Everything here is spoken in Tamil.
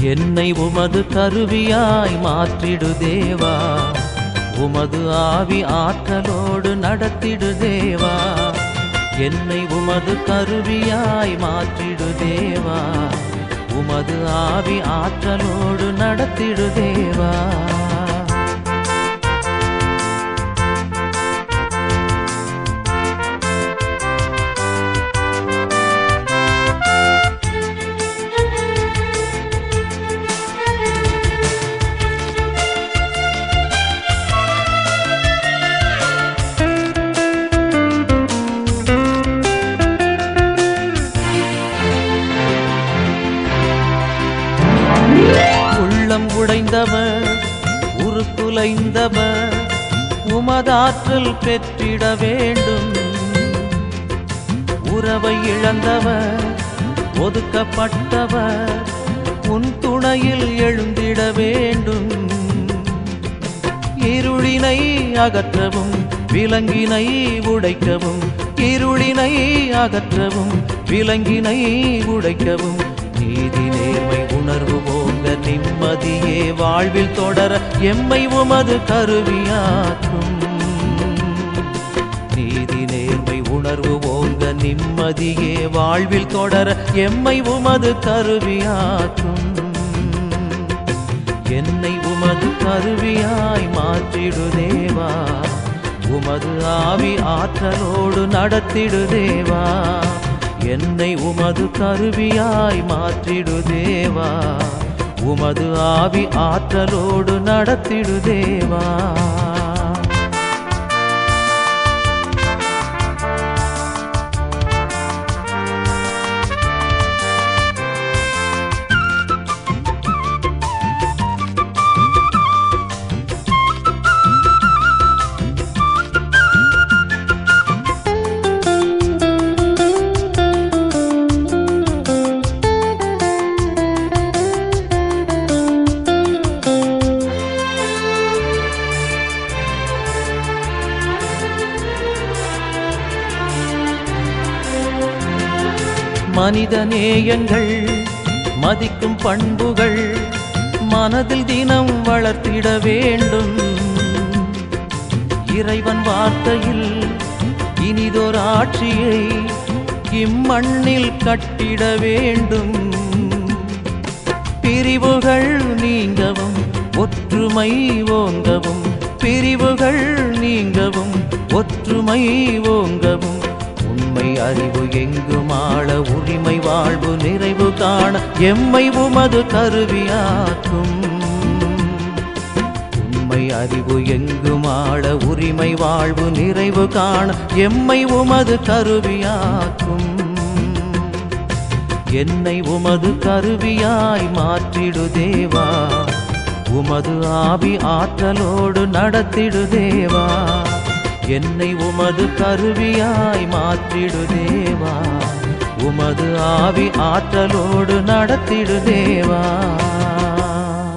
என்னை உமது கருவியாய் மாற்றிடு தேவா, உமது ஆவி ஆற்றலோடு நடத்திடு தேவா. என்னை உமது கருவியாய் மாற்றிடு தேவா, உமது ஆவி ஆற்றலோடு நடத்திடு தேவா. உள்ளம் உடைந்தவர் உருக்குலைந்தவர் உமதாற்றல் பெற்றிட வேண்டும். உறவை இழந்தவர் ஒதுக்கப்பட்டவர் உன் துணையில் எழுந்திட வேண்டும். இருளினை அகற்றவும் விலங்கினை உடைக்கவும், இருளினை அகற்றவும் விலங்கினை உடைக்கவும், நீதி நேர்மை உணர்வு போங்க நிம்மதியே வாழ்வில் தொடர எம்மை உமது கருவியாக்கும். நீதி நேர்மை உணர்வு போங்க நிம்மதியே வாழ்வில் தொடர எம்மை உமது கருவியாக்கும். என்னை உமது கருவியாய் மாற்றிடு தேவா, உமது ஆவி ஆற்றலோடு நடத்திடு தேவா. என்னை உமது கருவியாய் மாற்றிடு தேவா, உமது ஆவி ஆற்றலோடு நடத்திடு தேவா. மனித நேயங்கள் மதிக்கும் பண்புகள் மனதில் தினம் வளர்த்திட வேண்டும். இறைவன் வார்த்தையில் இனிதொரு ஆட்சியை இம்மண்ணில் கட்டிட வேண்டும். பிரிவுகள் நீங்கவும் ஒற்றுமை ஓங்கவும், பிரிவுகள் நீங்கவும் ஒற்றுமை ஓங்கவும், உண்மை அறிவு எங்கும் ஆள உரிமை வாழ்வு நிறைவு காண எம்மை உமது கருவியாக்கும். உண்மை அறிவு எங்கும் ஆள உரிமை வாழ்வு நிறைவு காண எம்மை உமது கருவியாக்கும். என்னை உமது கருவியாய் மாற்றிடு தேவா, உமது ஆவி ஆற்றலோடு நடத்திடு தேவா. என்னை உமது கருவியாய் மாற்றிடு தேவா, உமது ஆவி ஆற்றலோடு நடத்திடு தேவா.